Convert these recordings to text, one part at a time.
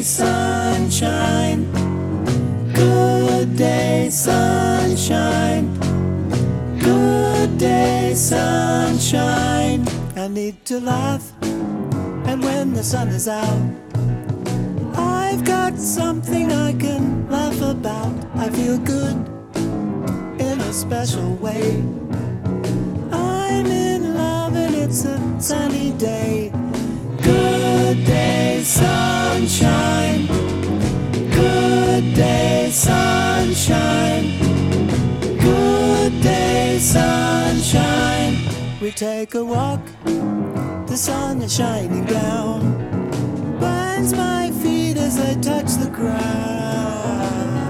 sunshine. Good day, sunshine. Good day, sunshine. I need to laugh, and when the sun is out, I've got something I can laugh about. I feel good in a special way. I'm in love and it's a sunny day. Good day, sunshine. Good day, sunshine. Good day, sunshine. We take a walk, the sun is shining down, burns my feet as I touch the ground.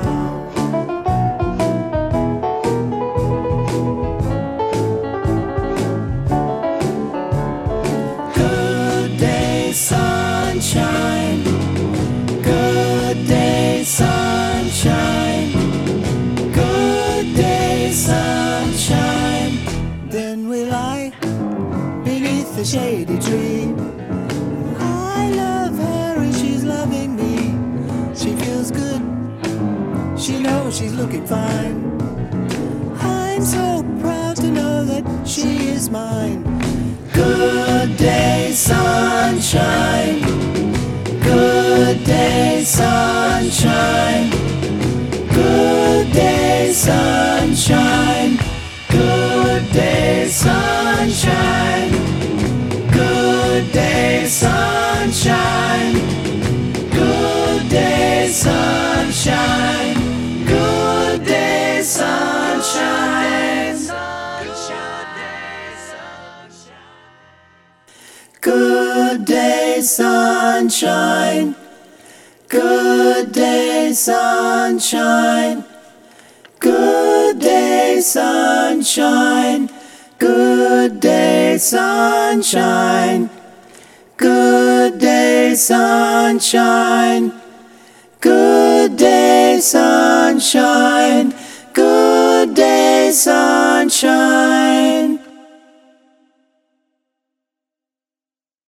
Good day, sunshine. Good day, sunshine. Good day, sunshine. Then we lie beneath the shady tree. I love her and she's loving me. She feels good, she knows she's looking fine. I'm so proud to know that she is mine. Good day, sunshine. Good day, sunshine. Good day, sunshine. Good day, sunshine. Good day, sunshine. Good day, sunshine. Good day, sunshine. Good day, sunshine. Good day, sunshine. Good day, sunshine. Good day, sunshine. Good day, sunshine. Good day, sunshine. Good day, sunshine.